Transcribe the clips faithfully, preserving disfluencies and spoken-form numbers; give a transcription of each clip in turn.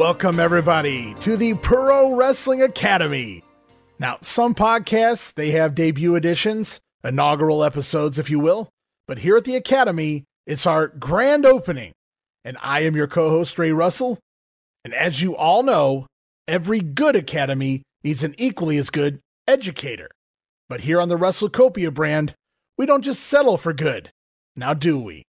Welcome, everybody, to the Pro Wrestling Academy. Now, some podcasts, they have debut editions, inaugural episodes, if you will. But here at the Academy, it's our grand opening. And I am your co-host, Ray Russell. And as you all know, every good Academy needs an equally as good educator. But here on the WrestleCopia brand, we don't just settle for good. Now do we?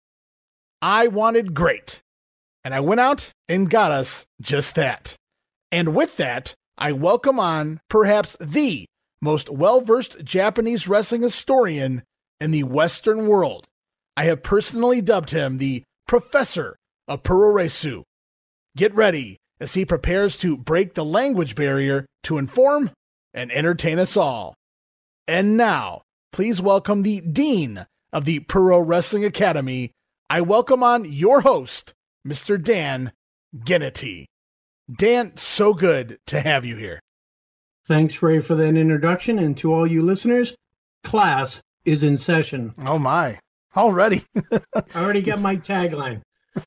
I wanted great. And I went out and got us just that. And with that, I welcome on perhaps the most well-versed Japanese wrestling historian in the Western world. I have personally dubbed him the Professor of Puroresu. Get ready as he prepares to break the language barrier to inform and entertain us all. And now, please welcome the Dean of the Pro Wrestling Academy. I welcome on your host, Mister Dan Gennity. Dan, so good to have you here. Thanks, Ray, for that introduction. And to all you listeners, class is in session. Oh, my. Already. I already got my tagline.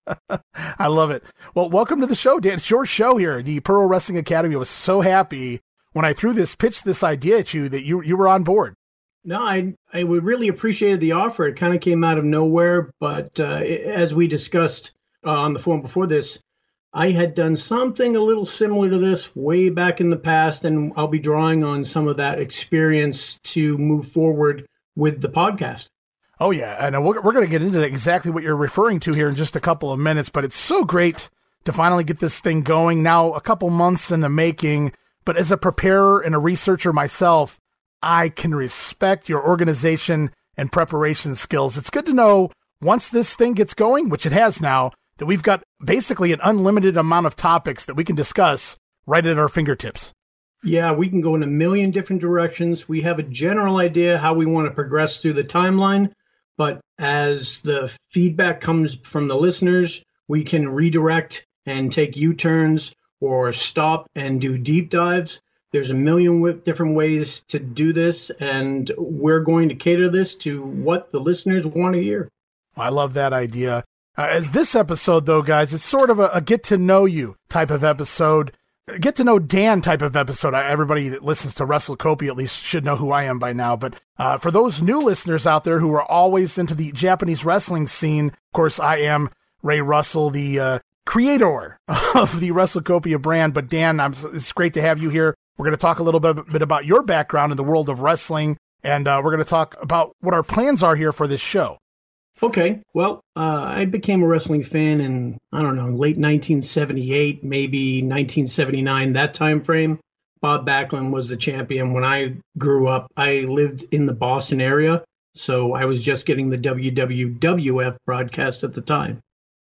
I love it. Well, welcome to the show, Dan. It's your show here, the Pro Wrestling Academy. I was so happy when I threw this, pitched this idea at you that you you were on board. No, I I would really appreciated the offer. It kind of came out of nowhere, but uh, as we discussed uh, on the forum before this, I had done something a little similar to this way back in the past, and I'll be drawing on some of that experience to move forward with the podcast. Oh, yeah, and we're, we're going to get into exactly what you're referring to here in just a couple of minutes, but it's so great to finally get this thing going. Now, a couple months in the making, but as a preparer and a researcher myself, I can respect your organization and preparation skills. It's good to know once this thing gets going, which it has now, that we've got basically an unlimited amount of topics that we can discuss right at our fingertips. Yeah, we can go in a million different directions. We have a general idea how we want to progress through the timeline, but as the feedback comes from the listeners, we can redirect and take U-turns or stop and do deep dives. There's a million w- different ways to do this, and we're going to cater this to what the listeners want to hear. I love that idea. Uh, as this episode, though, guys, it's sort of a, a get-to-know-you type of episode, get-to-know Dan type of episode. I, everybody that listens to WrestleCopia at least should know who I am by now. But uh, for those new listeners out there who are always into the Japanese wrestling scene, of course, I am Ray Russell, the uh, creator of the WrestleCopia brand. But Dan, I'm, it's great to have you here. We're going to talk a little bit, bit about your background in the world of wrestling, and uh, we're going to talk about what our plans are here for this show. Okay, well, uh, I became a wrestling fan in, I don't know, late nineteen seventy-eight, maybe nineteen seventy-nine, that time frame. Bob Backlund was the champion. When I grew up, I lived in the Boston area, so I was just getting the W W F broadcast at the time.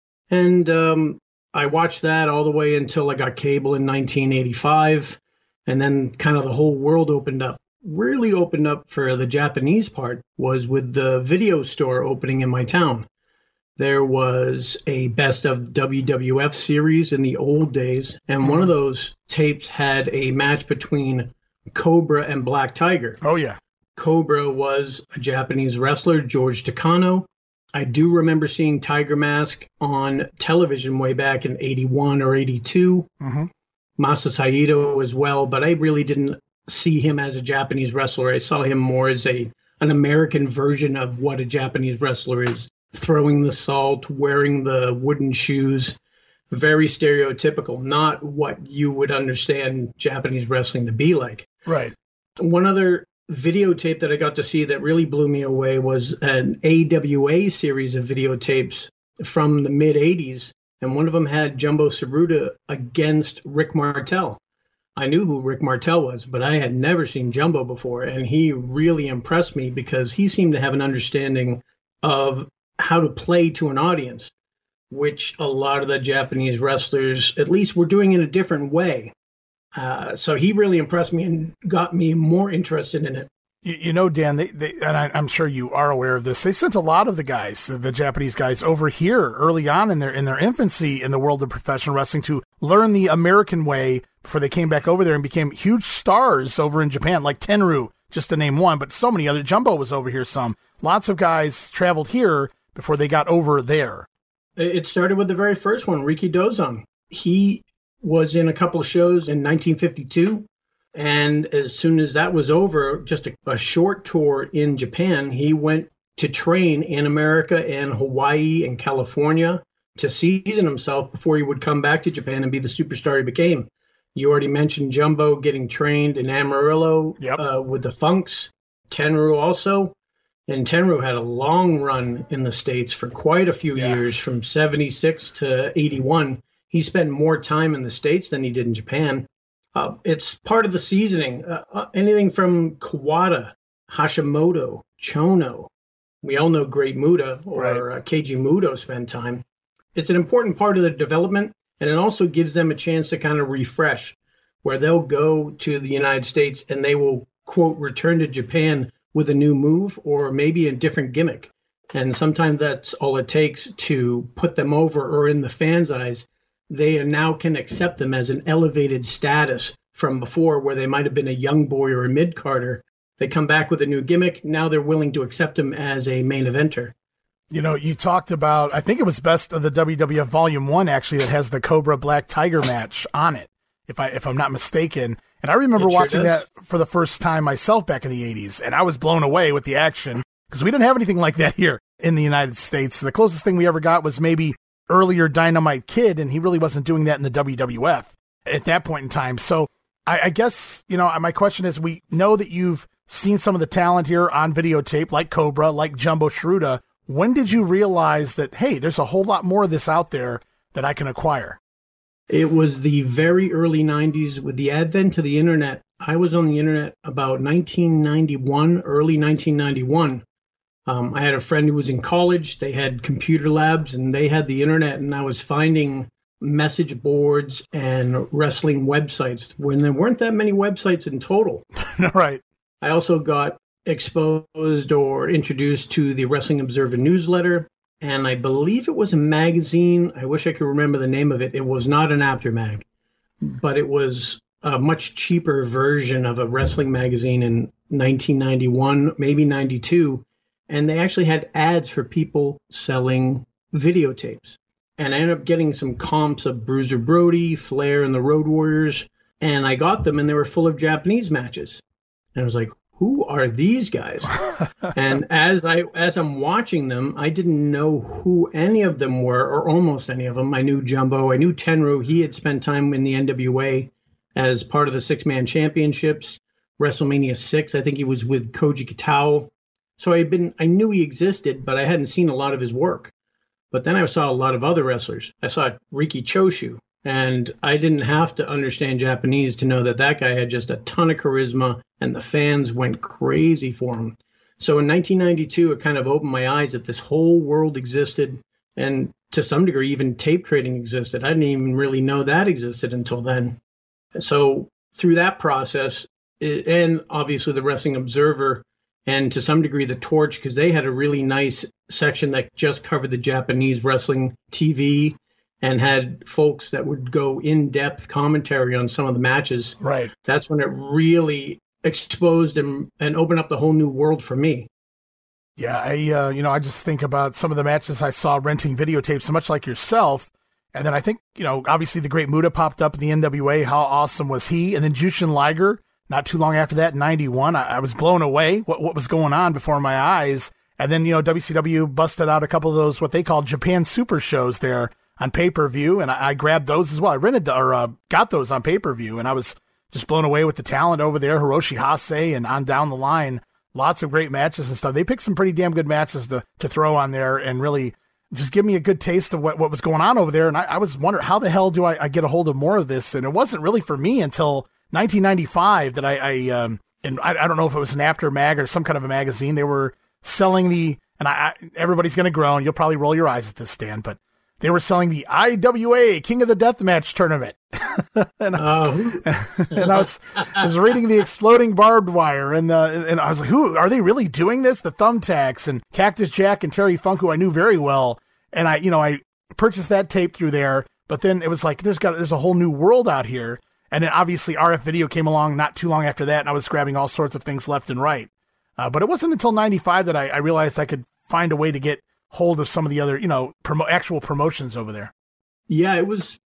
And um, I watched that all the way until I got cable in nineteen eighty-five, and then kind of the whole world opened up. Really opened up for the Japanese part was with the video store opening in my town. There was a best of W W F series in the old days, and one of those tapes had a match between Cobra and Black Tiger. Oh, yeah. Cobra was a Japanese wrestler, George Takano. I do remember seeing Tiger Mask on television way back in eighty-one or eighty-two. Mm-hmm. Masa Saito as well, but I really didn't see him as a Japanese wrestler. I saw him more as a an American version of what a Japanese wrestler is. Throwing the salt, wearing the wooden shoes, very stereotypical, not what you would understand Japanese wrestling to be like. Right. One other videotape that I got to see that really blew me away was an A W A series of videotapes from the mid-eighties, and one of them had Jumbo Tsuruta against Rick Martel. I knew who Rick Martel was, but I had never seen Jumbo before, and he really impressed me because he seemed to have an understanding of how to play to an audience, which a lot of the Japanese wrestlers, at least, were doing in a different way. Uh, so he really impressed me and got me more interested in it. You, you know, Dan, they, they, and I, I'm sure you are aware of this, they sent a lot of the guys, the Japanese guys, over here early on in their in their infancy in the world of professional wrestling to learn the American way before they came back over there and became huge stars over in Japan, like Tenryu, just to name one, but so many other. Jumbo was over here some. Lots of guys traveled here before they got over there. It started with the very first one, Riki Dozan. He was in a couple of shows in nineteen fifty-two. And as soon as that was over, just a, a short tour in Japan, he went to train in America and Hawaii and California to season himself before he would come back to Japan and be the superstar he became. You already mentioned Jumbo getting trained in Amarillo yep. uh, with the Funks, Tenryu also. And Tenryu had a long run in the States for quite a few yeah. years, from seventy-six to eighty-one. He spent more time in the States than he did in Japan. Uh, it's part of the seasoning. Uh, uh, anything from Kawada, Hashimoto, Chono. We all know Great Muta or right. uh, Keiji Muto spend time. It's an important part of the development, and it also gives them a chance to kind of refresh, where they'll go to the United States and they will, quote, return to Japan with a new move or maybe a different gimmick. And sometimes that's all it takes to put them over, or in the fans' eyes, they now can accept them as an elevated status from before, where they might have been a young boy or a mid-carder. They come back with a new gimmick. Now they're willing to accept him as a main eventer. You know, you talked about, I think it was Best of the W W F Volume one, actually, that has the Cobra Black Tiger match on it, if, I, if I'm not mistaken. And I remember sure watching does. that for the first time myself back in the eighties, and I was blown away with the action, because we didn't have anything like that here in the United States. The closest thing we ever got was maybe earlier Dynamite Kid, and he really wasn't doing that in the W W F at that point in time. So I, I guess, you know, my question is, we know that you've seen some of the talent here on videotape, like Cobra, like Jumbo Shruda. When did you realize that, hey, there's a whole lot more of this out there that I can acquire? It was the very early nineties with the advent of the internet. I was on the internet about nineteen ninety-one, early nineteen ninety-one. Um, I had a friend who was in college. They had computer labs and they had the internet, and I was finding message boards and wrestling websites when there weren't that many websites in total. Right. I also got exposed or introduced to the Wrestling Observer newsletter, and I believe it was a magazine. I wish I could remember the name of it. It was not an Aftermag, but it was a much cheaper version of a wrestling magazine in nineteen ninety-one, maybe ninety-two, and they actually had ads for people selling videotapes. And I ended up getting some comps of Bruiser Brody, Flair, and the Road Warriors, and I got them, and they were full of Japanese matches. And I was like, who are these guys? And as I as I'm watching them, I didn't know who any of them were, or almost any of them. I knew Jumbo, I knew Tenryu. He had spent time in the N W A as part of the six-man championships. WrestleMania six, I think he was with Koji Kitao. So I had been I knew he existed, but I hadn't seen a lot of his work. But then I saw a lot of other wrestlers. I saw Riki Choshu, and I didn't have to understand Japanese to know that that guy had just a ton of charisma, and the fans went crazy for him. So in nineteen ninety-two, it kind of opened my eyes that this whole world existed, and to some degree, even tape trading existed. I didn't even really know that existed until then. So through that process, it, and obviously the Wrestling Observer, and to some degree the Torch, because they had a really nice section that just covered the Japanese wrestling T V and had folks that would go in-depth commentary on some of the matches. Right. That's when it really exposed and, and opened up the whole new world for me. Yeah, I uh, you know, I just think about some of the matches I saw renting videotapes, so much like yourself. And then I think, you know, obviously the Great Muta popped up in the N W A. How awesome was he? And then Jushin Liger, not too long after that, in ninety-one, I, I was blown away what, what was going on before my eyes. And then, you know, W C W busted out a couple of those, what they call Japan Super shows there on pay-per-view. And I, I grabbed those as well. I rented the, or uh, got those on pay-per-view. And I was just blown away with the talent over there. Hiroshi Hase and on down the line. Lots of great matches and stuff. They picked some pretty damn good matches to, to throw on there and really just give me a good taste of what, what was going on over there. And I, I was wondering, how the hell do I, I get a hold of more of this? And it wasn't really for me until nineteen ninety-five that I, I um, and I, I don't know if it was an After Mag or some kind of a magazine. They were selling the, and I, I everybody's going to groan. You'll probably roll your eyes at this, Stan, but they were selling the I W A King of the Deathmatch tournament. and, I was, oh. and I was, I was reading the Exploding Barbed Wire, and uh, and I was like, who are they really doing this? The Thumbtacks and Cactus Jack and Terry Funk, who I knew very well. And I, you know, I purchased that tape through there, but then it was like, there's got, there's a whole new world out here. And then obviously R F Video came along not too long after that, and I was grabbing all sorts of things left and right. Uh, but it wasn't until ninety-five that I, I realized I could find a way to get hold of some of the other, you know, promo- actual promotions over there. Yeah, it was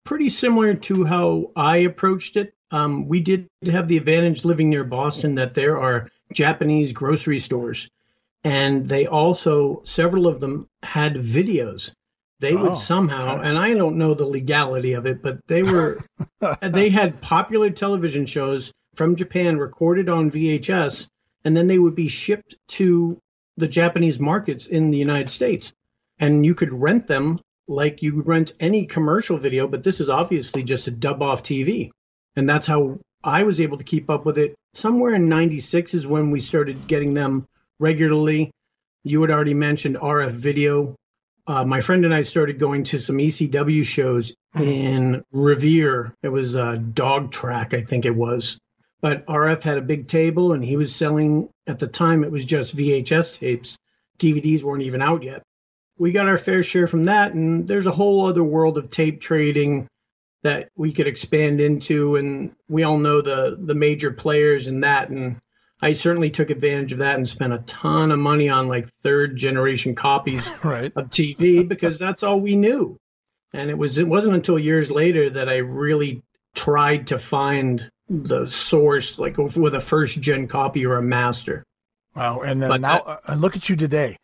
pretty similar to how I approached it. Um, we did have the advantage living near Boston that there are Japanese grocery stores, and they also, several of them had videos. They oh, would somehow, okay. and I don't know the legality of it, but they were, they had popular television shows from Japan recorded on V H S, and then they would be shipped to the Japanese markets in the United States. And you could rent them like you would rent any commercial video, but this is obviously just a dub off T V. And that's how I was able to keep up with it. Somewhere in ninety-six is when we started getting them regularly. You had already mentioned R F Video. Uh, my friend and I started going to some E C W shows in Revere. It was uh, Dog Track, I think it was. But R F had a big table, and he was selling, at the time, it was just V H S tapes. D V Ds weren't even out yet. We got our fair share from that, and there's a whole other world of tape trading that we could expand into, and we all know the the major players in that, and I certainly took advantage of that and spent a ton of money on like third generation copies right. of T V because that's all we knew. And it was it wasn't until years later that I really tried to find the source, like with a first gen copy or a master. Wow. And then but now that, uh, look at you today.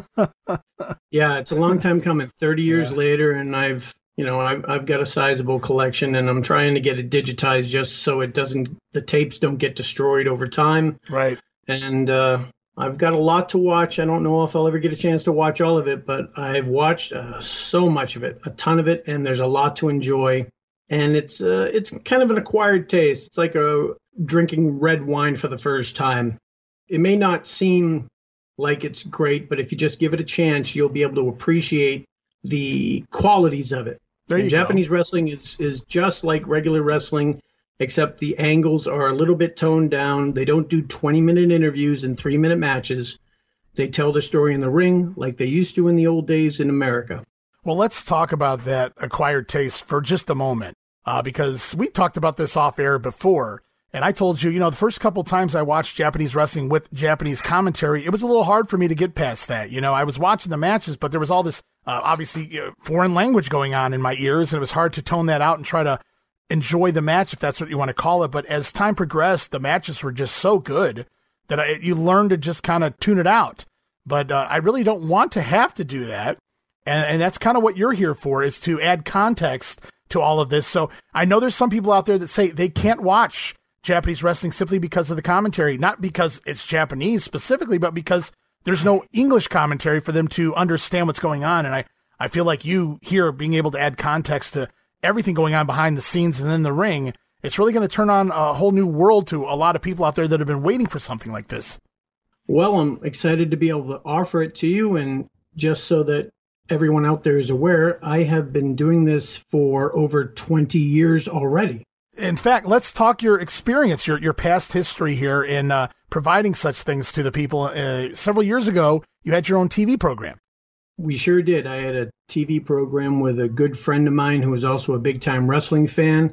Yeah, it's a long time coming, thirty years yeah. later. And I've, you know, I've, I've got a sizable collection, and I'm trying to get it digitized just so it doesn't, the tapes don't get destroyed over time. Right. And uh, I've got a lot to watch. I don't know if I'll ever get a chance to watch all of it, but I've watched uh, so much of it, a ton of it, and there's a lot to enjoy. And it's uh, it's kind of an acquired taste. It's like a drinking red wine for the first time. It may not seem like it's great, but if you just give it a chance, you'll be able to appreciate the qualities of it. There you and go. Japanese wrestling is, is just like regular wrestling, except the angles are a little bit toned down. They don't do twenty-minute interviews and three-minute matches. They tell the story in the ring like they used to in the old days in America. Well, let's talk about that acquired taste for just a moment, uh, because we talked about this off air before. And I told you, you know, the first couple times I watched Japanese wrestling with Japanese commentary, it was a little hard for me to get past that. You know, I was watching the matches, but there was all this, uh, obviously, you know, foreign language going on in my ears, and it was hard to tone that out and try to enjoy the match, if that's what you want to call it. But as time progressed, the matches were just so good that I, you learn to just kind of tune it out. But uh, I really don't want to have to do that. And, and that's kind of what you're here for, is to add context to all of this. So I know there's some people out there that say they can't watch Japanese wrestling simply because of the commentary, not because it's Japanese specifically, but because there's no English commentary for them to understand what's going on. And I, I feel like you here being able to add context to everything going on behind the scenes and in the ring, it's really going to turn on a whole new world to a lot of people out there that have been waiting for something like this. Well, I'm excited to be able to offer it to you. And just so that everyone out there is aware, I have been doing this for over twenty years already. In fact, let's talk your experience, your your past history here in uh, providing such things to the people. Uh, several years ago, you had your own T V program. We sure did. I had a T V program with a good friend of mine who was also a big-time wrestling fan.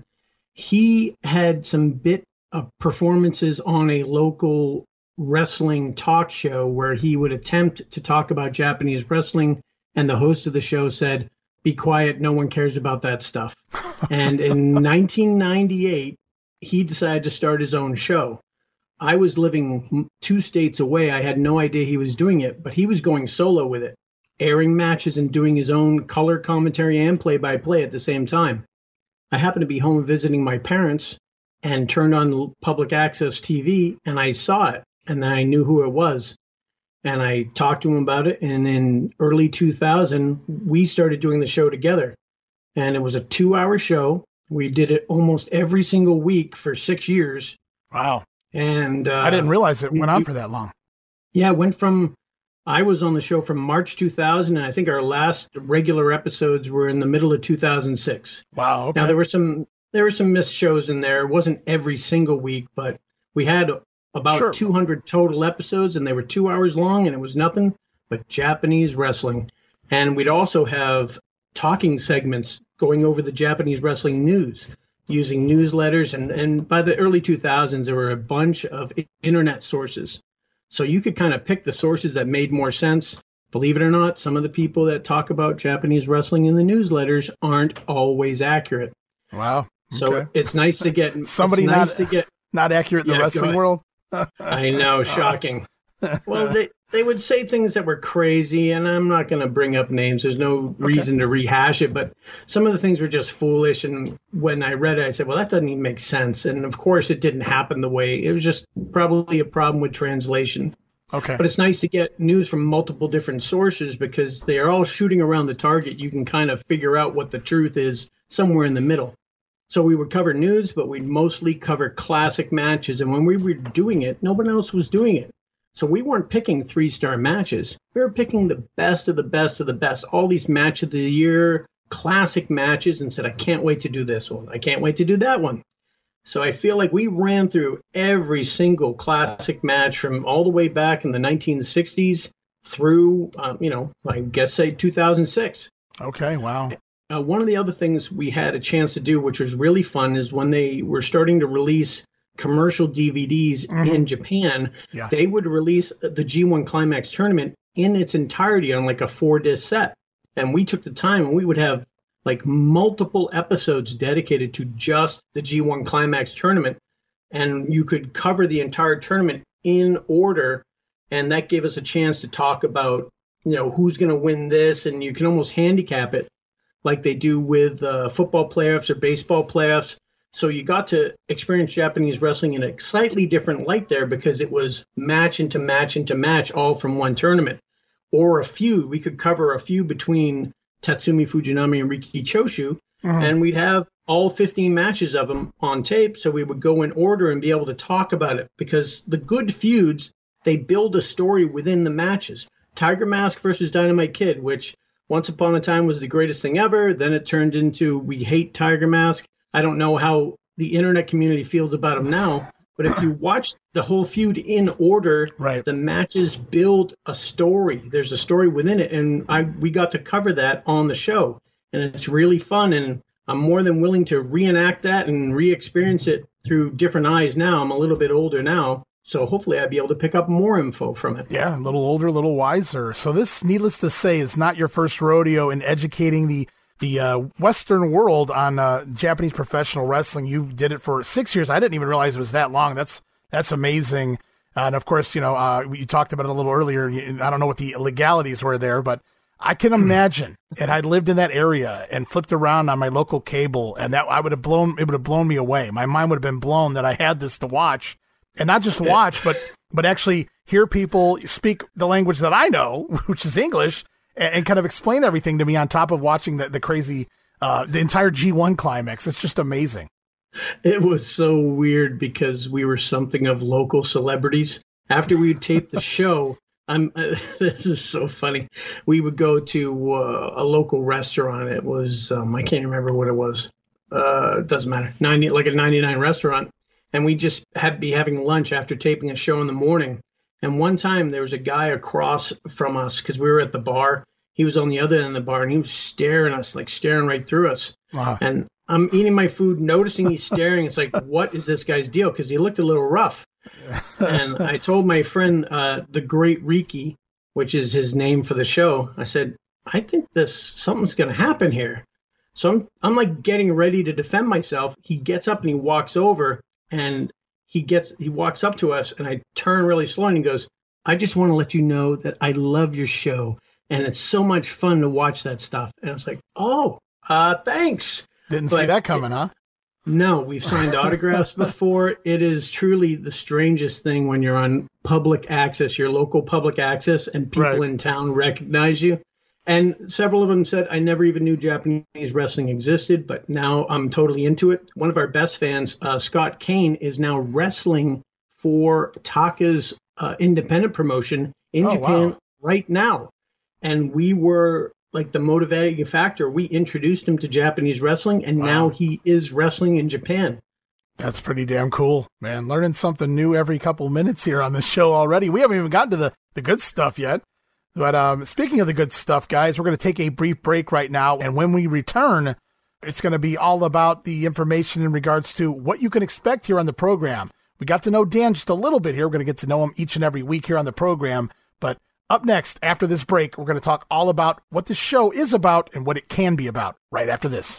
He had some bit of performances on a local wrestling talk show where he would attempt to talk about Japanese wrestling, and the host of the show said, "Be quiet, no one cares about that stuff." And in nineteen ninety-eight, he decided to start his own show. I was living two states away. I had no idea he was doing it, but he was going solo with it, airing matches and doing his own color commentary and play-by-play at the same time. I happened to be home visiting my parents and turned on public access T V, and I saw it, and then I knew who it was. And I talked to him about it, and in early two thousand, we started doing the show together. And it was a two-hour show. We did it almost every single week for six years. Wow. And uh, I didn't realize it went we, on for that long. Yeah, it went from, I was on the show from March two thousand, and I think our last regular episodes were in the middle of two thousand six. Wow, okay. Now, there were some there were some missed shows in there. It wasn't every single week, but we had about Sure. two hundred total episodes, and they were two hours long, and it was nothing but Japanese wrestling. And we'd also have talking segments going over the Japanese wrestling news using newsletters. And, and by the early two thousands, there were a bunch of internet sources. So you could kind of pick the sources that made more sense, believe it or not, some of the people that talk about Japanese wrestling in the newsletters aren't always accurate. Wow. Okay. So it's nice to get somebody nice not, to get, not accurate in yeah, the wrestling world. I know, shocking. Well, they, they would say things that were crazy, and I'm not going to bring up names. There's no reason okay. to rehash it, but some of the things were just foolish. And when I read it, I said, well, that doesn't even make sense. And of course, it didn't happen the way. It was just probably a problem with translation. Okay. But it's nice to get news from multiple different sources because they are all shooting around the target. You can kind of figure out what the truth is somewhere in the middle. So we would cover news, but we'd mostly cover classic matches. And when we were doing it, no one else was doing it. So we weren't picking three-star matches. We were picking the best of the best of the best. All these match of the year, classic matches, and said, I can't wait to do this one. I can't wait to do that one. So I feel like we ran through every single classic match from all the way back in the nineteen sixties through, um, you know, I guess say two thousand six. Okay, wow. Uh, one of the other things we had a chance to do, which was really fun, is when they were starting to release commercial D V Ds mm-hmm. in Japan, yeah. they would release the G one Climax tournament in its entirety on like a four-disc set. And we took the time and we would have like multiple episodes dedicated to just the G one Climax tournament. And you could cover the entire tournament in order. And that gave us a chance to talk about, you know, who's going to win this. And you can almost handicap it like they do with uh, football playoffs or baseball playoffs. So you got to experience Japanese wrestling in a slightly different light there because it was match into match into match, all from one tournament. Or a feud. We could cover a feud between Tatsumi Fujinami and Riki Choshu, mm-hmm. and we'd have all fifteen matches of them on tape, so we would go in order and be able to talk about it. Because the good feuds, they build a story within the matches. Tiger Mask versus Dynamite Kid, which once upon a time was the greatest thing ever. Then it turned into we hate Tiger Mask. I don't know how the internet community feels about him now, but if you watch the whole feud in order, right. the matches build a story. There's a story within it, and I we got to cover that on the show, and it's really fun, and I'm more than willing to reenact that and re-experience it through different eyes now. I'm a little bit older now, so hopefully I'll be able to pick up more info from it. Yeah, a little older, a little wiser. So this, needless to say, is not your first rodeo in educating the the uh, Western world on uh, Japanese professional wrestling. You did it for six years. I didn't even realize it was that long. That's that's amazing. Uh, and of course, you know, uh, you talked about it a little earlier. I don't know what the legalities were there, but I can imagine. And I lived in that area and flipped around on my local cable, and that I would have blown. It would have blown me away. My mind would have been blown that I had this to watch, and not just watch, but but actually hear people speak the language that I know, which is English. And kind of explain everything to me on top of watching the, the crazy, uh, the entire G one Climax. It's just amazing. It was so weird because we were something of local celebrities. After we taped the show, I'm. Uh, this is so funny. We would go to uh, a local restaurant. It was um, I can't remember what it was. Uh, it doesn't matter. ninety like a ninety-nine restaurant, and we just had be having lunch after taping a show in the morning. And one time there was a guy across from us because we were at the bar. He was on the other end of the bar and he was staring at us, like staring right through us. Wow. And I'm eating my food, noticing he's staring. It's like, what is this guy's deal? Because he looked a little rough. And I told my friend, uh, the great Riki, which is his name for the show, I said, I think this something's going to happen here. So I'm, I'm like getting ready to defend myself. He gets up and he walks over and he gets he walks up to us, and I turn really slow and he goes, I just want to let you know that I love your show. And it's so much fun to watch that stuff. And I was like, oh, uh, thanks. Didn't but see that coming, it, huh? No, we've signed autographs before. It is truly the strangest thing when you're on public access, your local public access, and people right. in town recognize you. And several of them said, I never even knew Japanese wrestling existed, but now I'm totally into it. One of our best fans, uh, Scott Kane, is now wrestling for Taka's uh, independent promotion in oh, Japan wow. right now. And we were like the motivating factor. We introduced him to Japanese wrestling, and wow. now he is wrestling in Japan. That's pretty damn cool, man. Learning something new every couple minutes here on the show already. We haven't even gotten to the, the good stuff yet. But um, speaking of the good stuff, guys, we're going to take a brief break right now. And when we return, it's going to be all about the information in regards to what you can expect here on the program. We got to know Dan just a little bit here. We're going to get to know him each and every week here on the program. But Up next, after this break, we're going to talk all about what this show is about and what it can be about right after this.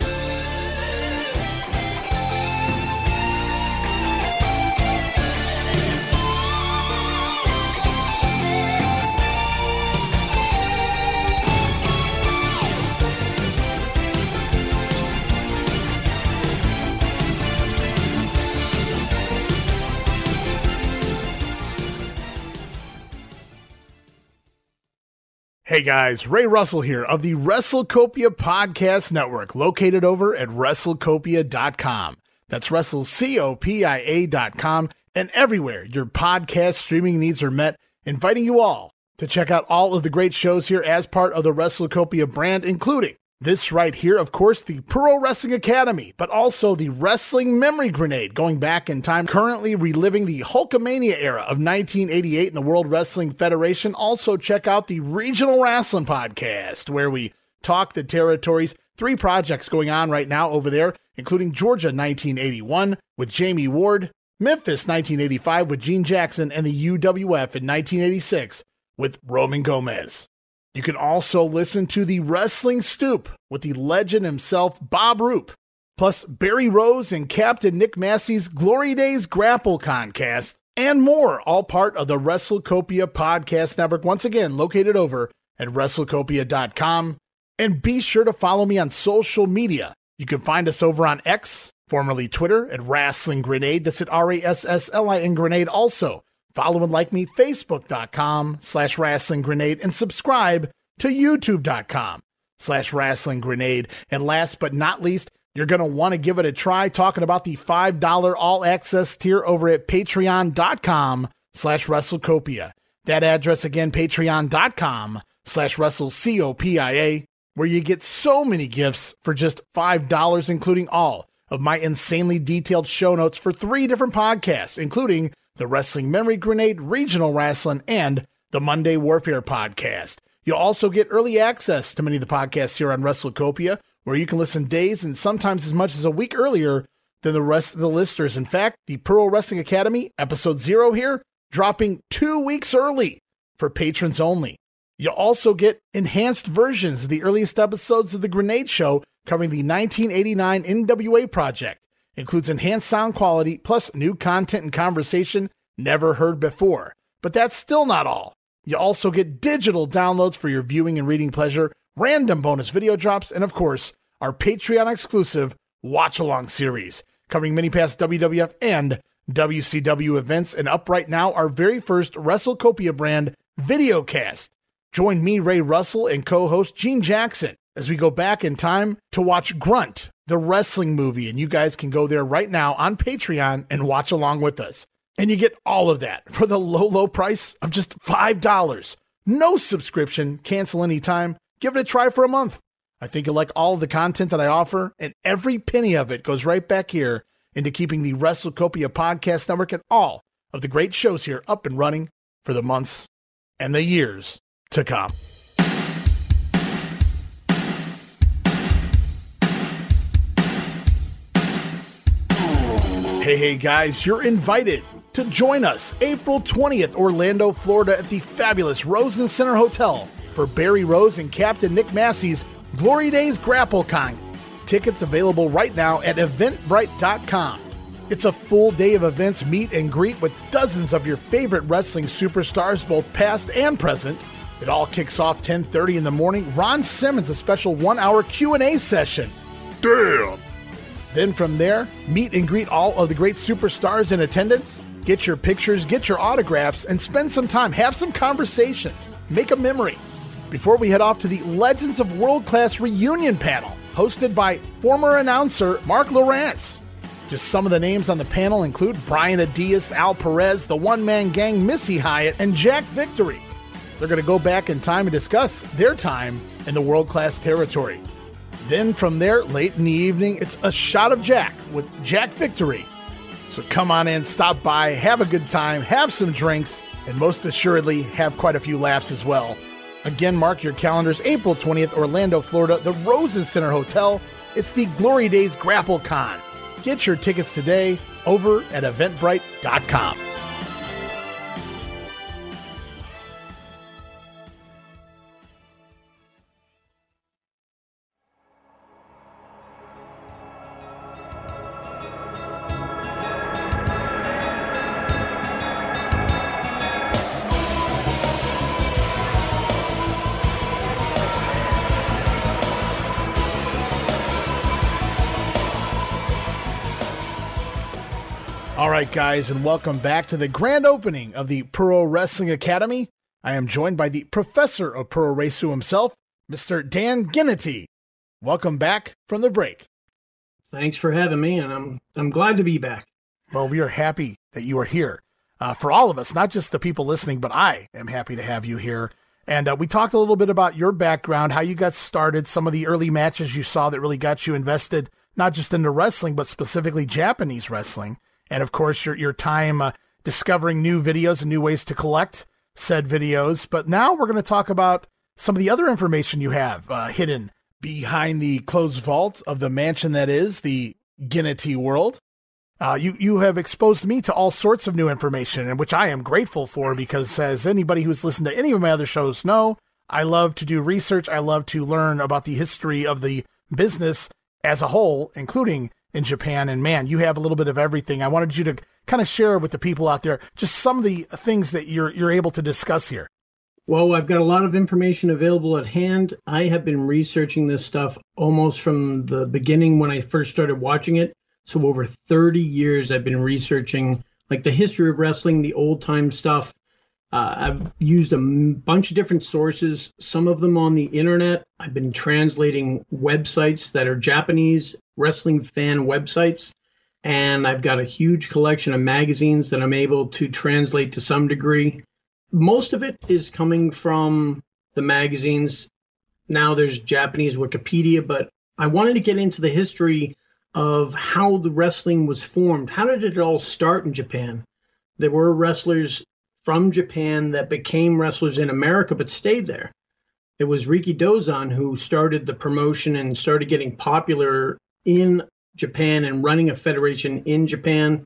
Hey guys, Ray Russell here of the WrestleCopia Podcast Network, located over at WrestleCopia dot com. That's WrestleCopia dot com, and everywhere your podcast streaming needs are met, inviting you all to check out all of the great shows here as part of the WrestleCopia brand, including this right here, of course, the Pro Wrestling Academy, but also the Wrestling Memory Grenade, going back in time, currently reliving the Hulkamania era of nineteen eighty-eight in the World Wrestling Federation. Also, check out the Regional Wrestling Podcast, where we talk the territories. Three projects going on right now over there, including Georgia nineteen eighty-one with Jamie Ward, Memphis nineteen eighty-five with Gene Jackson, and the U W F in nineteen eighty-six with Roman Gomez. You can also listen to the Wrestling Stoop with the legend himself, Bob Roop, plus Barry Rose and Captain Nick Massey's Glory Days Grapple Concast, and more, all part of the WrestleCopia Podcast Network, once again located over at WrestleCopia dot com. And be sure to follow me on social media. You can find us over on X, formerly Twitter, at Wrestling Grenade. That's at R A S S L I N Grenade. Also, follow and like me, Facebook.com slash Wrestling Grenade, and subscribe to YouTube.com slash Wrestling Grenade. And last but not least, you're going to want to give it a try talking about the five dollars all-access tier over at Patreon.com slash WrestleCopia. That address again, Patreon.com slash WrestleCopia, where you get so many gifts for just five dollars, including all of my insanely detailed show notes for three different podcasts, including the Wrestling Memory Grenade, Regional Wrestling, and the Monday Warfare Podcast. You'll also get early access to many of the podcasts here on WrestleCopia, where you can listen days and sometimes as much as a week earlier than the rest of the listeners. In fact, the Pro Wrestling Academy, episode zero here, dropping two weeks early for patrons only. You'll also get enhanced versions of the earliest episodes of The Grenade Show covering the nineteen eighty-nine N W A project. Includes enhanced sound quality, plus new content and conversation never heard before. But that's still not all. You also get digital downloads for your viewing and reading pleasure, random bonus video drops, and of course, our Patreon exclusive Watch Along series, covering many past W W F and W C W events, and up right now, our very first WrestleCopia brand videocast. Join me, Ray Russell, and co-host Gene Jackson as we go back in time to watch Grunt, the wrestling movie, and you guys can go there right now on Patreon and watch along with us. And you get all of that for the low, low price of just five dollars. No subscription, cancel anytime, give it a try for a month. I think you'll like all of the content that I offer, and every penny of it goes right back here into keeping the WrestleCopia Podcast Network and all of the great shows here up and running for the months and the years to come. Hey, hey guys, you're invited to join us April twentieth, Orlando, Florida at the fabulous Rosen Center Hotel for Barry Rose and Captain Nick Massey's Glory Days Grapple Con. Tickets available right now at eventbrite dot com. It's a full day of events, meet and greet with dozens of your favorite wrestling superstars, both past and present. It all kicks off ten thirty in the morning. Ron Simmons, a special one-hour Q and A session. Damn! Then from there, meet and greet all of the great superstars in attendance. Get your pictures, get your autographs, and spend some time. Have some conversations. Make a memory. Before we head off to the Legends of World Class reunion panel, hosted by former announcer Mark Lawrence. Just some of the names on the panel include Brian Adias, Al Perez, the One-Man Gang, Missy Hyatt, and Jack Victory. They're going to go back in time and discuss their time in the world-class territory. Then from there, late in the evening, it's a shot of Jack with Jack Victory. So come on in, stop by, have a good time, have some drinks, and most assuredly, have quite a few laughs as well. Again, mark your calendars, April twentieth, Orlando, Florida, the Rosen Center Hotel. It's the Glory Days Grapple Con. Get your tickets today over at eventbrite dot com. All right, guys, and welcome back to the grand opening of the Pro Wrestling Academy. I am joined by the professor of Pro Resu himself, Mister Dan Ginnity. Welcome back from the break. Thanks for having me, and I'm I'm glad to be back. Well, we are happy that you are here. Uh, for all of us, not just the people listening, but I am happy to have you here. And uh, we talked a little bit about your background, how you got started, some of the early matches you saw that really got you invested, not just into wrestling, but specifically Japanese wrestling. And of course, your your time uh, discovering new videos and new ways to collect said videos. But now we're going to talk about some of the other information you have uh, hidden behind the closed vault of the mansion that is the Ginnity world. Uh, you, you have exposed me to all sorts of new information, and which I am grateful for, because as anybody who's listened to any of my other shows know, I love to do research. I love to learn about the history of the business as a whole, including in Japan. And man, you have a little bit of everything. I wanted you to kind of share with the people out there just some of the things that you're you're able to discuss here. Well, I've got a lot of information available at hand. I have been researching this stuff almost from the beginning when I first started watching it. So over thirty years, I've been researching like the history of wrestling, the old time stuff. Uh, I've used a m- bunch of different sources, some of them on the internet. I've been translating websites that are Japanese wrestling fan websites. And I've got a huge collection of magazines that I'm able to translate to some degree. Most of it is coming from the magazines. Now there's Japanese Wikipedia, but I wanted to get into the history of how the wrestling was formed. How did it all start in Japan? There were wrestlers from Japan that became wrestlers in America but stayed there. It was Rikidozan who started the promotion and started getting popular in Japan and running a federation in Japan.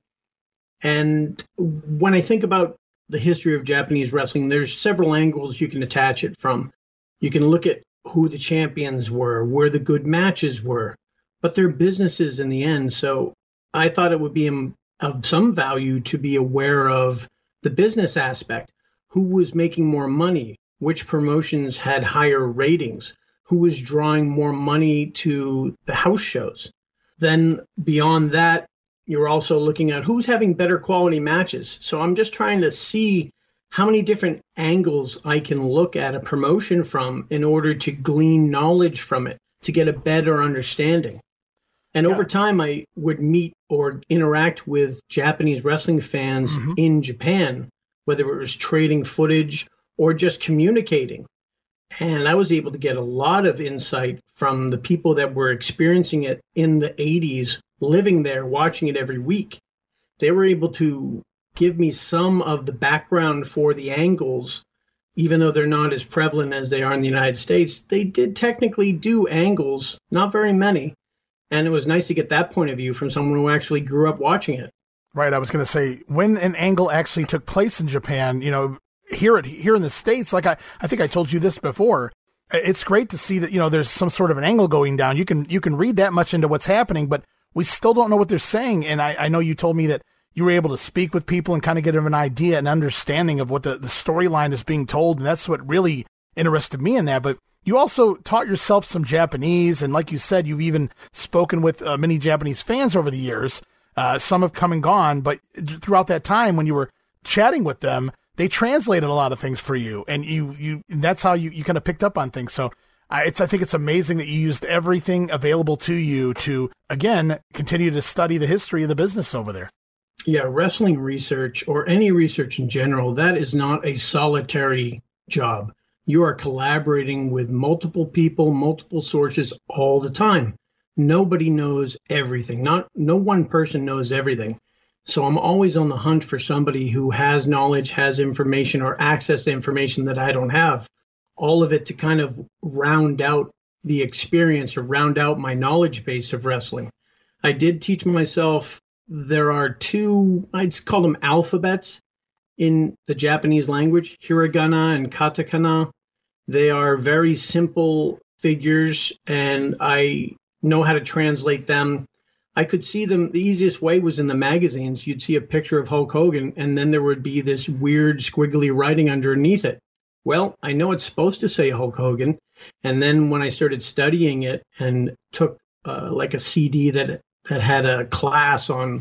And when I think about the history of Japanese wrestling, there's several angles you can attach it from. You can look at who the champions were, where the good matches were, but they're businesses in the end. So I thought it would be of some value to be aware of the business aspect. Who was making more money? Which promotions had higher ratings? Who was drawing more money to the house shows? Then beyond that, you're also looking at who's having better quality matches. So I'm just trying to see how many different angles I can look at a promotion from in order to glean knowledge from it, to get a better understanding. And yeah. over time, I would meet or interact with Japanese wrestling fans mm-hmm. in Japan, whether it was trading footage or just communicating. And I was able to get a lot of insight from the people that were experiencing it in the eighties, living there, watching it every week. They were able to give me some of the background for the angles, even though they're not as prevalent as they are in the United States. They did technically do angles, not very many. And it was nice to get that point of view from someone who actually grew up watching it. Right. I was going to say, when an angle actually took place in Japan, you know, here at here in the States, like I, I think I told you this before, it's great to see that, you know, there's some sort of an angle going down. You can you can read that much into what's happening, but we still don't know what they're saying. And I, I know you told me that you were able to speak with people and kind of get an idea and understanding of what the, the storyline is being told. And that's what really interested me in that. But you also taught yourself some Japanese. And like you said, you've even spoken with uh, many Japanese fans over the years. Uh, some have come and gone, but throughout that time when you were chatting with them, they translated a lot of things for you. And you, you, and that's how you, you kind of picked up on things. So uh, it's, I think it's amazing that you used everything available to you to, again, continue to study the history of the business over there. Yeah, wrestling research or any research in general, that is not a solitary job. You are collaborating with multiple people, multiple sources all the time. Nobody knows everything. Not no one person knows everything. So I'm always on the hunt for somebody who has knowledge, has information, or access to information that I don't have. All of it to kind of round out the experience or round out my knowledge base of wrestling. I did teach myself. There are two, I'd call them alphabets in the Japanese language, hiragana and katakana. They are very simple figures, and I know how to translate them. I could see them. The easiest way was in the magazines. You'd see a picture of Hulk Hogan, and then there would be this weird squiggly writing underneath it. Well, I know it's supposed to say Hulk Hogan. And then when I started studying it and took uh, like a C D that that had a class on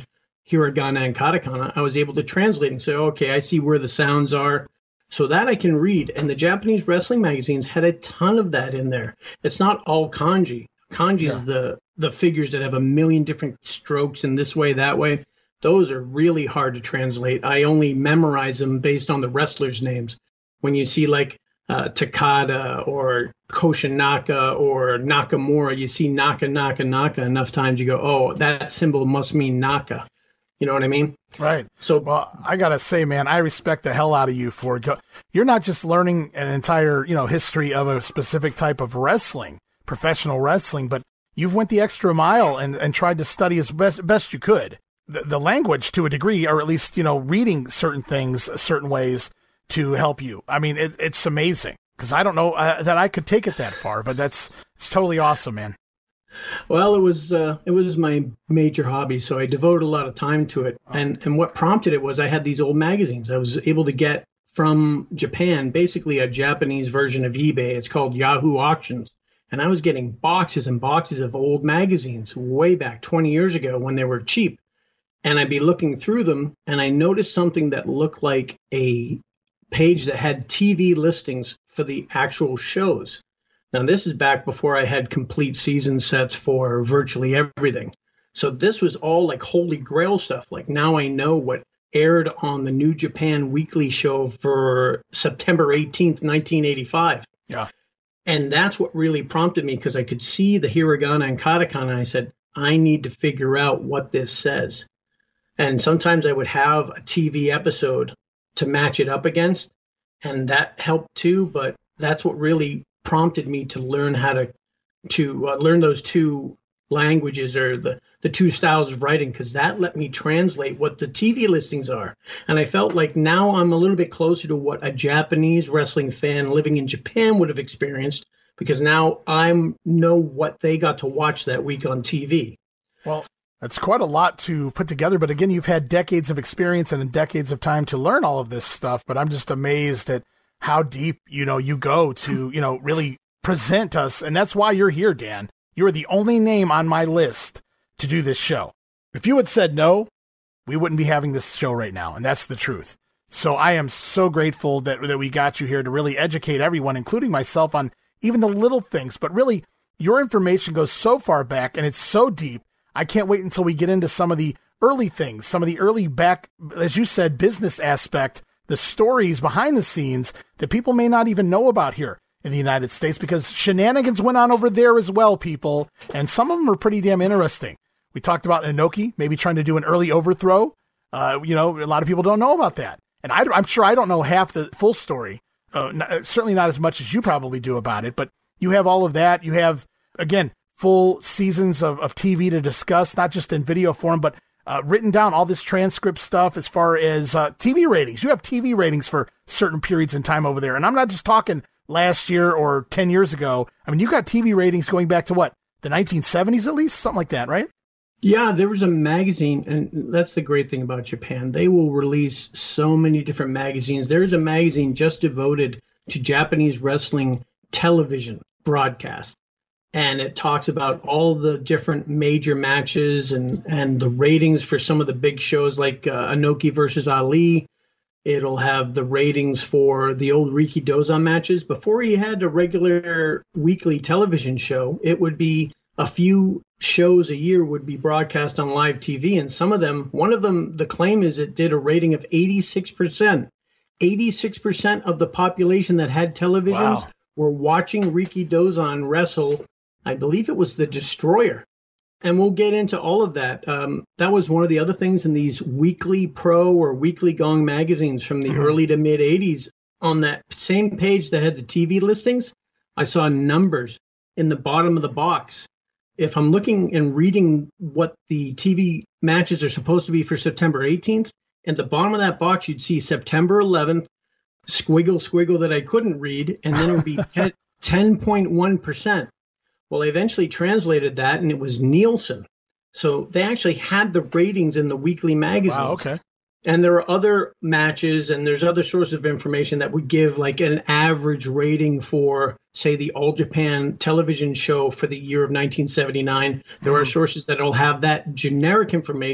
hiragana and katakana, I was able to translate and say, okay, I see where the sounds are. So that I can read. And the Japanese wrestling magazines had a ton of that in there. It's not all kanji. Kanji yeah. is the, the figures that have a million different strokes in this way, that way. Those are really hard to translate. I only memorize them based on the wrestlers' names. When you see like uh, Takada or Koshinaka or Nakamura, you see Naka, Naka, Naka enough times you go, oh, that symbol must mean Naka. You know what I mean? Right. So, well, I got to say, man, I respect the hell out of you for it. You're not just learning an entire, you know, history of a specific type of wrestling, professional wrestling, but you've went the extra mile and, and tried to study as best, best you could. The, the language to a degree, or at least, you know, reading certain things certain ways to help you. I mean, it, it's amazing because I don't know uh, that I could take it that far, but that's it's totally awesome, man. Well, it was uh, it was my major hobby, so I devoted a lot of time to it. And and what prompted it was I had these old magazines I was able to get from Japan, basically a Japanese version of eBay. It's called Yahoo Auctions. And I was getting boxes and boxes of old magazines way back twenty years ago when they were cheap. And I'd be looking through them, and I noticed something that looked like a page that had T V listings for the actual shows. Now, this is back before I had complete season sets for virtually everything. So this was all like holy grail stuff. Like now I know what aired on the New Japan Weekly show for September eighteenth, nineteen eighty-five. Yeah. And that's what really prompted me, because I could see the hiragana and katakana. And I said, I need to figure out what this says. And sometimes I would have a T V episode to match it up against. And that helped too. But that's what really prompted me to learn how to to uh, learn those two languages, or the, the two styles of writing, because that let me translate what the T V listings are. And I felt like now I'm a little bit closer to what a Japanese wrestling fan living in Japan would have experienced, because now I know what they got to watch that week on T V. Well, that's quite a lot to put together. But again, you've had decades of experience and decades of time to learn all of this stuff. But I'm just amazed at how deep, you know, you go to, you know, really present us. And that's why you're here, Dan. You are the only name on my list to do this show. If you had said no, we wouldn't be having this show right now. And that's the truth. So I am so grateful that, that we got you here to really educate everyone, including myself, on even the little things. But really, your information goes so far back and it's so deep. I can't wait until we get into some of the early things, some of the early back, as you said, business aspect, the stories behind the scenes that people may not even know about here in the United States, because shenanigans went on over there as well, people. And some of them are pretty damn interesting. We talked about Inoki maybe trying to do an early overthrow. Uh, you know, a lot of people don't know about that. And I, I'm sure I don't know half the full story, uh, not, certainly not as much as you probably do about it. But you have all of that. You have, again, full seasons of, of T V to discuss, not just in video form, but Uh, written down all this transcript stuff as far as uh, T V ratings. You have T V ratings for certain periods in time over there. And I'm not just talking last year or ten years ago. I mean, you got T V ratings going back to what? The nineteen seventies at least? Something like that, right? Yeah, there was a magazine, and that's the great thing about Japan. They will release so many different magazines. There's a magazine just devoted to Japanese wrestling television broadcast. And it talks about all the different major matches and, and the ratings for some of the big shows like uh, Inoki versus Ali. It'll have the ratings for the old Riki Dozan matches. Before he had a regular weekly television show, it would be a few shows a year would be broadcast on live T V. And some of them, one of them, the claim is it did a rating of eighty-six percent. eighty-six percent of the population that had televisions wow. were watching Riki Dozan wrestle. I believe it was the Destroyer. And we'll get into all of that. Um, that was one of the other things in these weekly pro or weekly gong magazines from the mm-hmm. early to mid eighties. On that same page that had the T V listings, I saw numbers in the bottom of the box. If I'm looking and reading what the T V matches are supposed to be for September eighteenth, at the bottom of that box, you'd see September eleventh, squiggle, squiggle that I couldn't read, and then it would be ten point one percent. Well, I eventually translated that, and it was Nielsen. So they actually had the ratings in the weekly magazines. Wow, okay. And there are other matches, and there's other sources of information that would give like an average rating for, say, the All Japan television show for the year of nineteen seventy-nine. There mm. are sources that will have that generic information,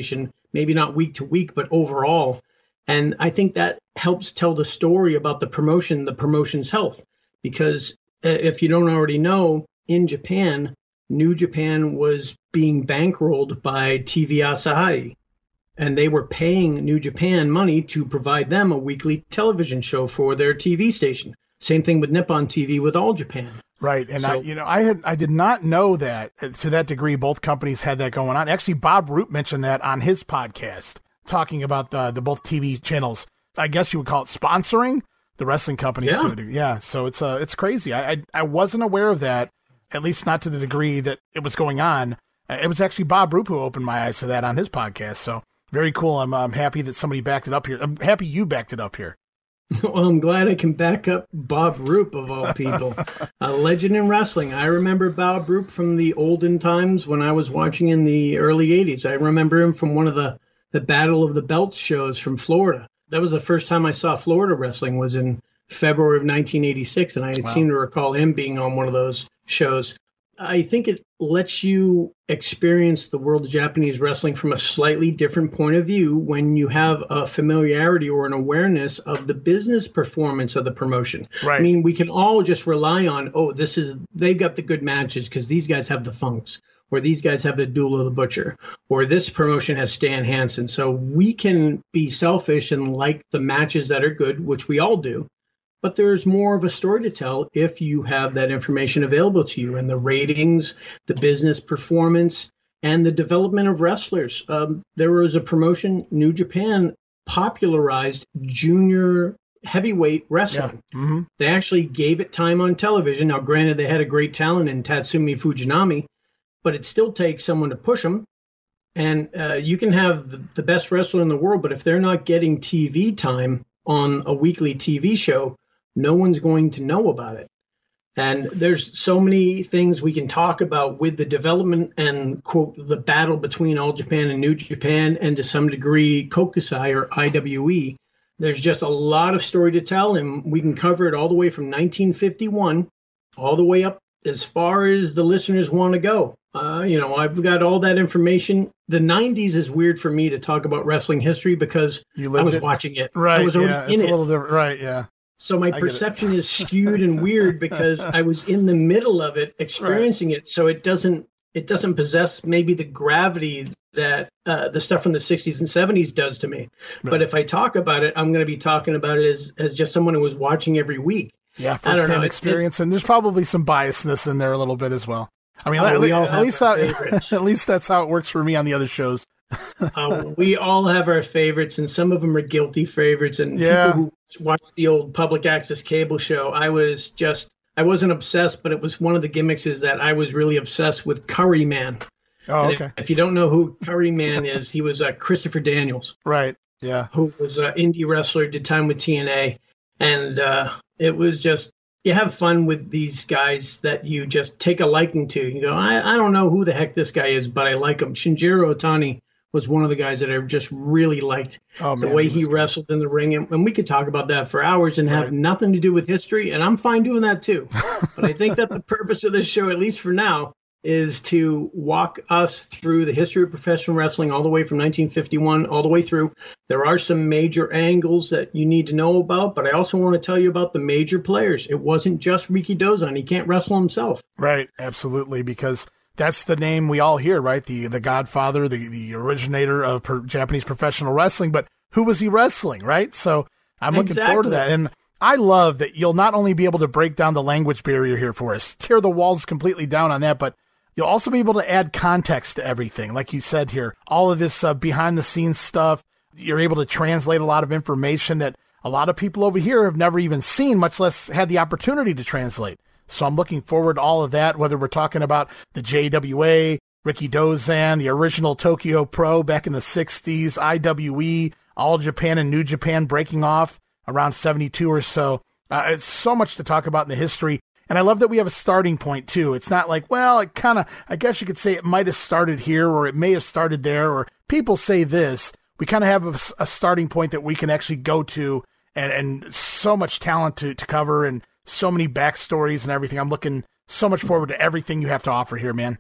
maybe not week to week, but overall. And I think that helps tell the story about the promotion, the promotion's health. Because if you don't already know, in Japan, New Japan was being bankrolled by T V Asahi. And they were paying New Japan money to provide them a weekly television show for their T V station. Same thing with Nippon T V with All Japan. Right, and So- I, you know, I had I did not know that to that degree. Both companies had that going on. Actually, Bob Root mentioned that on his podcast, talking about the the both T V channels. I guess you would call it sponsoring the wrestling companies. Yeah. To a degree. Yeah. So it's uh it's crazy. I, I I wasn't aware of that, at least not to the degree that it was going on. Uh, It was actually Bob Root who opened my eyes to that on his podcast. So very cool. I'm I'm happy that somebody backed it up here. I'm happy you backed it up here. Well, I'm glad I can back up Bob Roop, of all people. A legend in wrestling. I remember Bob Roop from the olden times when I was watching in the early eighties. I remember him from one of the, the Battle of the Belts shows from Florida. That was the first time I saw Florida wrestling, was in February of nineteen eighty-six, and I Wow. seem to recall him being on one of those shows. I think it lets you experience the world of Japanese wrestling from a slightly different point of view when you have a familiarity or an awareness of the business performance of the promotion. Right. I mean, we can all just rely on, oh, this is, they've got the good matches because these guys have the funks, or these guys have the Duel of the Butcher, or this promotion has Stan Hansen. So we can be selfish and like the matches that are good, which we all do. But there's more of a story to tell if you have that information available to you, and the ratings, the business performance, and the development of wrestlers. Um, there was a promotion, New Japan popularized junior heavyweight wrestling. Yeah. Mm-hmm. They actually gave it time on television. Now, granted, they had a great talent in Tatsumi Fujinami, but it still takes someone to push them. And uh, you can have the, the best wrestler in the world, but if they're not getting T V time on a weekly T V show, no one's going to know about it. And there's so many things we can talk about with the development and, quote, the battle between All Japan and New Japan, and to some degree Kokusai or I W E. There's just a lot of story to tell, and we can cover it all the way from nineteen fifty-one all the way up as far as the listeners want to go. Uh, you know, I've got all that information. The nineties is weird for me to talk about wrestling history because You I lived was it. watching it. Right. I was Yeah. already It's in a it. little different. Right. Yeah. So my get it. perception is skewed and weird because I was in the middle of it, experiencing it. So it doesn't it doesn't possess maybe the gravity that uh, the stuff from the sixties and seventies does to me. But Right. if I talk about it, I'm going to be talking about it as, as just someone who was watching every week. Yeah. I don't know, First-hand it's- experience, and there's probably some biasness in there a little bit as well. I mean, Oh, at, we all at have least our that, favorites. at least that's how it works for me on the other shows. Uh, we all have our favorites, and some of them are guilty favorites. And Yeah. people who watch the old public access cable show, I was just, I wasn't obsessed, but it was one of the gimmicks is that I was really obsessed with Curry Man. Oh, And okay. if, if you don't know who Curry Man is, he was uh, Christopher Daniels, Right. Yeah. who was an indie wrestler, did time with T N A. And uh, it was just, you have fun with these guys that you just take a liking to. You go, I, I don't know who the heck this guy is, but I like him. Shinjiro Otani was one of the guys that I just really liked. Oh, the man, way he he was good. wrestled in the ring. And, and we could talk about that for hours and have Right. nothing to do with history. And I'm fine doing that too. But I think that the purpose of this show, at least for now, is to walk us through the history of professional wrestling all the way from nineteen fifty-one all the way through. There are some major angles that you need to know about, but I also want to tell you about the major players. It wasn't just Riki Dozan. He can't wrestle himself. Right. Absolutely. Because that's the name we all hear, right? The the Godfather, the, the originator of per, Japanese professional wrestling. But who was he wrestling, right? So I'm looking forward to Exactly. that. And I love that you'll not only be able to break down the language barrier here for us, tear the walls completely down on that, but you'll also be able to add context to everything. Like you said here, all of this uh, behind the scenes stuff, you're able to translate a lot of information that a lot of people over here have never even seen, much less had the opportunity to translate. So I'm looking forward to all of that, whether we're talking about the J W A, Riki Dozan, the original Tokyo Pro back in the sixties, I W E, All Japan and New Japan breaking off around seventy-two or so. Uh, it's so much to talk about in the history. And I love that we have a starting point too. It's not like, well, it kind of, I guess you could say it might have started here or it may have started there or people say this. We kind of have a, a starting point that we can actually go to and, and so much talent to, to cover and so many backstories and everything. I'm looking so much forward to everything you have to offer here, man.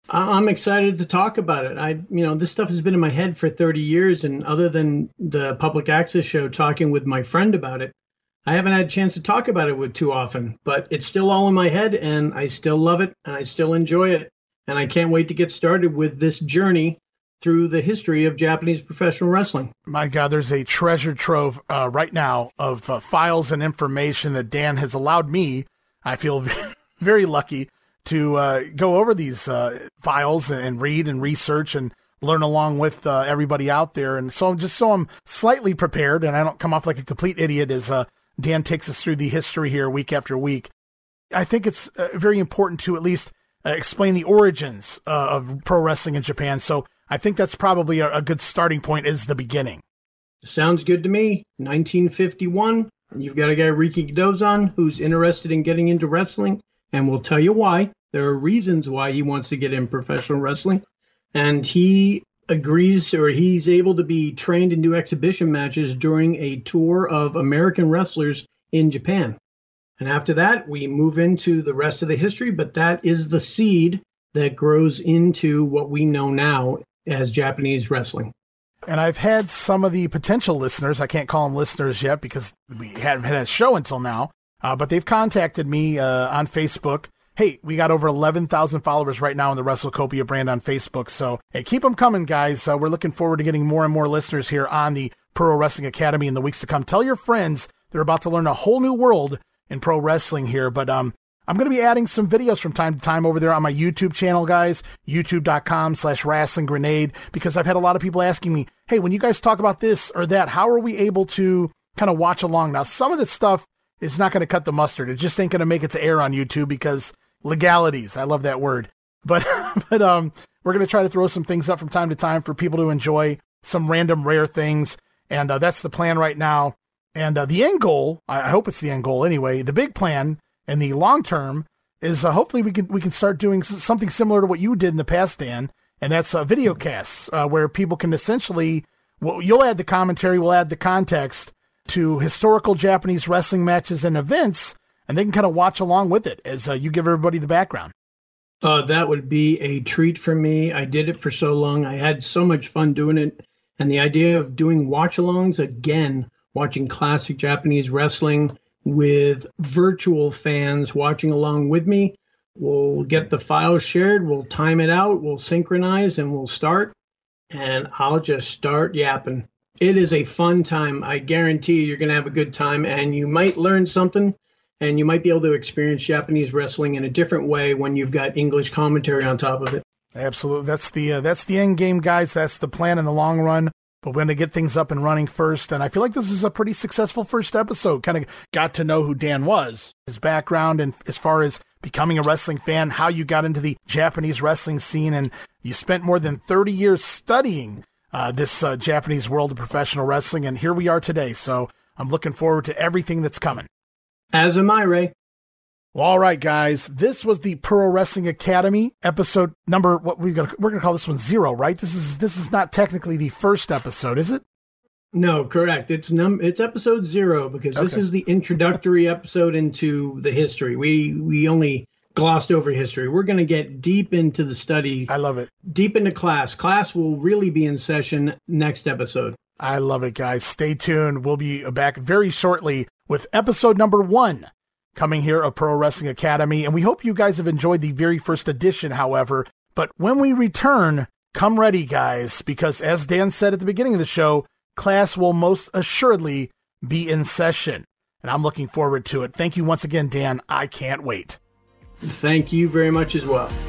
I'm excited to talk about it. I, you know, this stuff has been in my head for thirty years, and other than the public access show talking with my friend about it, I haven't had a chance to talk about it with too often, but it's still all in my head, and I still love it, and I still enjoy it, and I can't wait to get started with this journey through the history of Japanese professional wrestling. My God, there's a treasure trove uh, right now of uh, files and information that Dan has allowed me, I feel very lucky, to uh, go over these uh, files and read and research and learn along with uh, everybody out there. And so just so I'm slightly prepared and I don't come off like a complete idiot as uh, Dan takes us through the history here week after week, I think it's uh, very important to at least uh, explain the origins uh, of pro wrestling in Japan. So I think that's probably a, a good starting point is the beginning. Sounds good to me. nineteen fifty-one, and you've got a guy, Riki Dozan, who's interested in getting into wrestling, and we'll tell you why. There are reasons why he wants to get in professional wrestling, and he agrees, or he's able to be trained and do exhibition matches during a tour of American wrestlers in Japan. And after that, we move into the rest of the history, but that is the seed that grows into what we know now as Japanese wrestling. And I've had some of the potential listeners, I can't call them listeners yet because we haven't had a show until now, uh, but they've contacted me uh, on Facebook. Hey, we got over eleven thousand followers right now in the WrestleCopia brand on Facebook. So hey, keep them coming, guys. Uh, we're looking forward to getting more and more listeners here on the Pro Wrestling Academy in the weeks to come. Tell your friends they're about to learn a whole new world in pro wrestling here. But um, I'm going to be adding some videos from time to time over there on my YouTube channel, guys, youtube.com slash wrestling grenade, because I've had a lot of people asking me, hey, when you guys talk about this or that, how are we able to kind of watch along? Now, some of this stuff is not going to cut the mustard. It just ain't going to make it to air on YouTube because legalities. I love that word. But but um, we're going to try to throw some things up from time to time for people to enjoy, some random rare things. And uh, that's the plan right now. And uh, the end goal, I hope it's the end goal anyway, the big plan and the long term is uh, hopefully we can we can start doing something similar to what you did in the past, Dan. And that's uh, video casts uh, where people can essentially, well, you'll add the commentary, we'll add the context to historical Japanese wrestling matches and events, and they can kind of watch along with it as uh, you give everybody the background. Uh, that would be a treat for me. I did it for so long. I had so much fun doing it. And the idea of doing watch-alongs again, watching classic Japanese wrestling with virtual fans watching along with me, we'll get the files shared, we'll time it out, we'll synchronize, and we'll start. And I'll just start yapping. It is a fun time. I guarantee you're going to have a good time, and you might learn something. And you might be able to experience Japanese wrestling in a different way when you've got English commentary on top of it. Absolutely. That's the uh, that's the end game, guys. That's the plan in the long run. But we're going to get things up and running first. And I feel like this is a pretty successful first episode. Kind of got to know who Dan was, his background, and as far as becoming a wrestling fan, how you got into the Japanese wrestling scene. And you spent more than thirty years studying uh, this uh, Japanese world of professional wrestling. And here we are today. So I'm looking forward to everything that's coming. As am I, Ray. Well, all right, guys. This was the Pro Wrestling Academy episode number. What we gonna we're gonna call this one zero, right? This is this is not technically the first episode, is it? No, correct. It's num it's episode zero because this Okay. is the introductory episode into the history. We we only glossed over history. We're going to get deep into the study. I love it. Deep into class. Class will really be in session next episode. I love it, guys. Stay tuned. We'll be back very shortly with episode number one coming here of Pro Wrestling Academy. And we hope you guys have enjoyed the very first edition, however. But when we return, come ready, guys, because as Dan said at the beginning of the show, class will most assuredly be in session. And I'm looking forward to it. Thank you once again, Dan. I can't wait. Thank you very much as well.